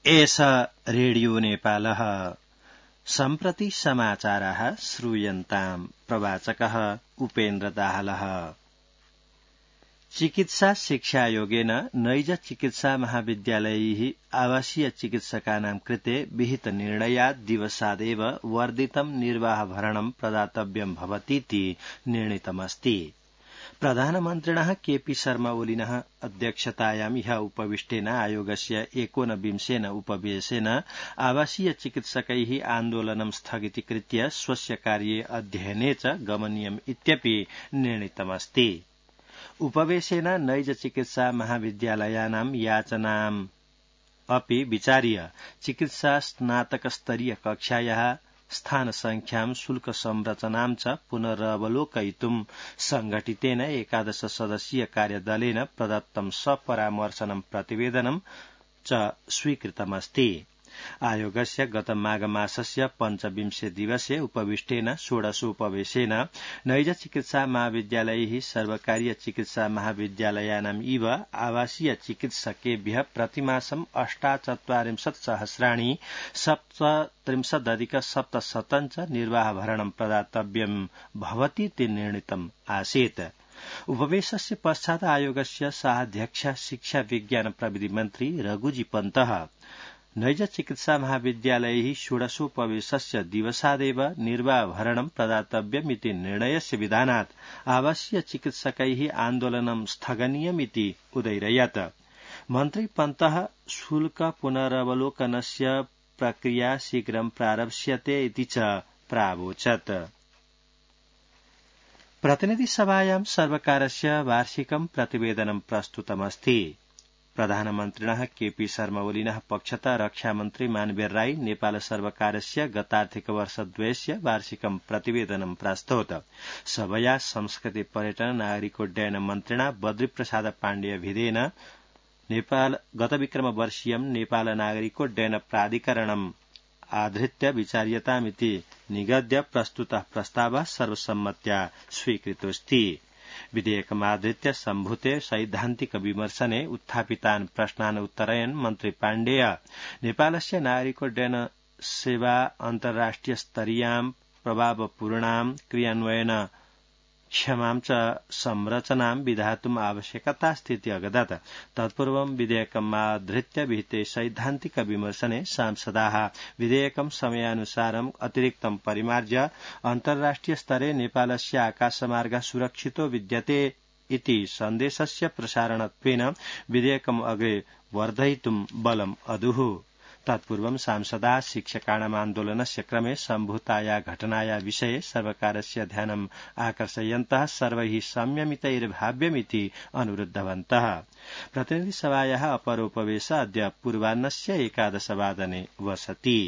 एष रेडियो नेपालः सम्प्रति समाचाराः श्रूयन्ताम् प्रवाचकः उपेन्द्र दाहालः। चिकित्सा शिक्षायोगेन नैज चिकित्सा महाविद्यालयैः आवासीय चिकित्सकानां कृते विहित निर्णयात् दिवसादेव वर्धितं निर्वाहभरणं प्रदातव्यं भवतीति निर्णीतमस्ति। प्रधानमन्त्रिणः केपी शर्मा ओलिनः अध्यक्षतायां ह्य उपविष्टेन आयोगस्य 19 उपवेशेन आवासीय चिकित्सकैः आन्दोलनं स्थगितीकृत्य स्वस्य कार्ये अध्ययने च गमनीयम् इत्यपि निर्णीतमस्ति। उपवेशेन नैज चिकित्सा महाविद्यालयानां याचनाम् अपि विचार्य चिकित्सा स्नातकस्तरीय कक्षायाः स्थान संख्यां शुल्क संरचनां च पुनरवलोकयितुं संघटितेन 11 सदस्यीय कार्यदलेन प्रदत्तं सपरामर्शनं प्रतिवेदनं च स्वीकृतमस्ति। आयोगस्य गत माघमासस्य 25 दिवसे उपविष्टेन 16 उपवेशेन नैज चिकित्सा महाविद्यालयैः सर्वकारीय चिकित्सा महाविद्यालयानाम् इव आवासीय चिकित्सकेभ्यः प्रतिमासं 48,000,000 37,अधिक-700 च निर्वाहभरणं प्रदातव्यं भवतीति निर्णीतम् आसीत्। उपवेशस्य पश्चात् आयोगस्य सहाध्यक्ष शिक्षा विज्ञान प्रविधि मन्त्री रघुजी पन्तः नैज चिकित्सा महाविद्यालयैः 16 उपवेशस्य दिवसादेव निर्वाहभरणं प्रदातव्यमिति निर्णयस्य विधानात् आवासीय चिकित्सकैः आन्दोलनं स्थगनीयमिति उदैरयत्। मन्त्री पन्तः शुल्क पुनरवलोकनस्य प्रक्रिया शीघ्रं प्रारप्स्यते इति च प्रावोचत्। प्रतिनिधिसभायां सर्वकारस्य वार्षिकं प्रतिवेदनं प्रस्तुतमस्ति। प्रधानमन्त्रिणः केपी शर्मा ओलिनः पक्षतः रक्षामन्त्री मानवेर राई नेपाल सर्वकारस्य गतार्थिकवर्षद्वयस्य वार्षिकं प्रतिवेदनं प्रास्तौत। सभया संस्कृति पर्यटन नागरिकोड्डयन मन्त्रिणा बद्रीप्रसाद पाण्डेयभिधेन गतविक्रमवर्षीयं नेपाल नागरिकोड्डयन प्राधिकरणम् आधृत्य विचार्यतामिति निगद्य प्रस्तुतः प्रस्तावः सर्वसम्मत्या स्वीकृतोऽस्ति। विधेयकमाधृत्य सम्भूते सैद्धान्तिक विमर्शने उत्थापितान् प्रश्नान् उत्तरयन् मन्त्री पाण्डेय नेपालस्य नागरिकोड्डयन सेवा अन्तर्राष्ट्रिय स्तरीयां प्रभावपूर्णां क्रियान्वयन क्षमां च संरचनां विधातुम् आवश्यकतास्तीति अगदत्। तत्पूर्वं विधेयकमाधृत्य विहिते सैद्धान्तिक विमर्शने सांसदाः विधेयकं समयानुसारम् अतिरिक्तं परिमार्ज्य अन्तर्राष्ट्रिय स्तरे नेपालस्य आकाशमार्गः सुरक्षितो विद्यते इति सन्देशस्य प्रसारणत्वेन विधेयकम् अग्रे वर्धयितुं बलम् अदुः। तत्पूर्वं सांसदाः शिक्षकाणाम् आन्दोलनस्य क्रमे सम्भूताया घटनाया विषये सर्वकारस्य ध्यानम् आकर्षयन्तः सर्वैः संयमितैर्भाव्यमिति अनुरुद्धवन्तः। प्रतिनिधिसभायाः अपरोपवेशः अद्य पूर्वाह्नस्य 11 वादने वसति।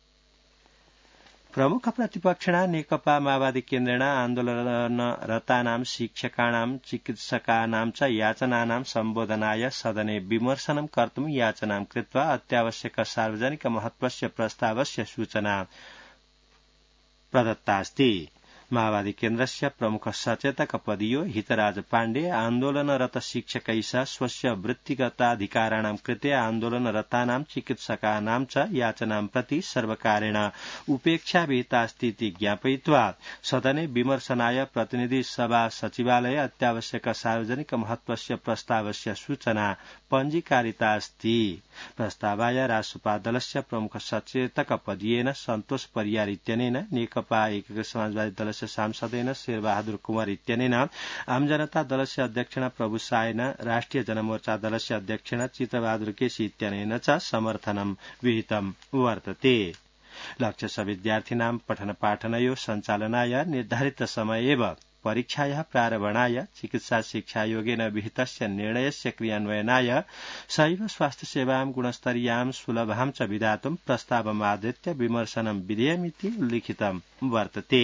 प्रमुख प्रतिपक्षिणा नेकपा माओवादी केन्द्रेण आन्दोलनरतानां शिक्षकाणां चिकित्सकानां च याचनानां सम्बोधनाय सदने विमर्शनं कर्तुं याचनां कृत्वा अत्यावश्यक सार्वजनिक महत्वस्य प्रस्तावस्य सूचना प्रदत्तास्ति। माओवादी केन्द्रस्य प्रमुख सचेतक पदीयो हितराज पाण्डे आन्दोलनरत शिक्षकै स्वस्य वृत्तिगताधिकाराणां कृते आन्दोलनरतानां चिकित्सकानां च याचनां प्रति सर्वकारेण उपेक्षा विहितास्तीति ज्ञापयित्वा सदने विमर्शनाय प्रतिनिधि सभा सचिवालये अत्यावश्यक सार्वजनिक महत्वस्य प्रस्तावस्य सूचना पञ्जीकारितास्ति। प्रस्तावाय रासपा दलस्य प्रमुख सचेतक पदीयेन सन्तोष परियार इत्यनेन नेकपा एकीकृत समाजवादी दलस्य सांसदेन शेरबहादुर कुंवर इत्यनेन आम जनता दलस्य अध्यक्षेण प्रभु सायन राष्ट्रिय जनमोर्चा दलस्य अध्यक्षेण चित्रबहादुर केसी इत्यनेन च समर्थनं विहितं वर्तते। लक्ष्यस्य विद्यार्थिनां पठनपाठनयोः सञ्चालनाय निर्धारित समये एव परीक्षायाः प्रारम्भणाय चिकित्सा शिक्षायोगेन विहितस्य निर्णयस्य क्रियान्वयनाय सैव स्वास्थ्यसेवां गुणस्तरीयां सुलभां च विधातुं प्रस्तावमाधृत्य विमर्शनं विधेयमिति उल्लिखितं वर्तते।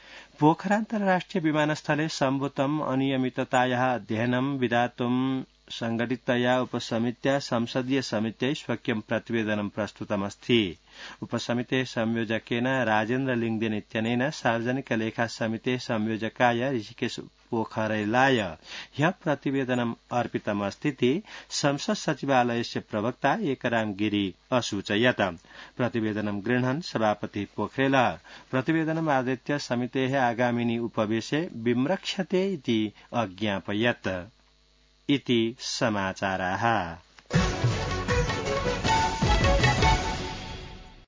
पोखरान्तर्राष्ट्रिय विमानस्थले सम्भूतम् अनियमिततायाः अध्ययनं विधातुं संघटितया उपसमित्या संसदीय समित्यै स्वकीयं प्रतिवेदनं प्रस्तुतमस्ति। उपसमितेः संयोजकेन राजेन्द्र लिङ्गदेन इत्यनेन सार्वजनिक लेखा समितेः संयोजकाय ऋषिकेश पोखरेलाय ह्यः प्रतिवेदनम् अर्पितमस्तीति संसद सचिवालयस्य प्रवक्ता एकराम गिरी असूचयत्। प्रतिवेदनं गृह्णन् सभापति पोखरेल प्रतिवेदनम् आदृत्य समितेः आगामिनि उपवेशे विम्रक्ष्यते इति अज्ञापयत्। इति समाचाराः।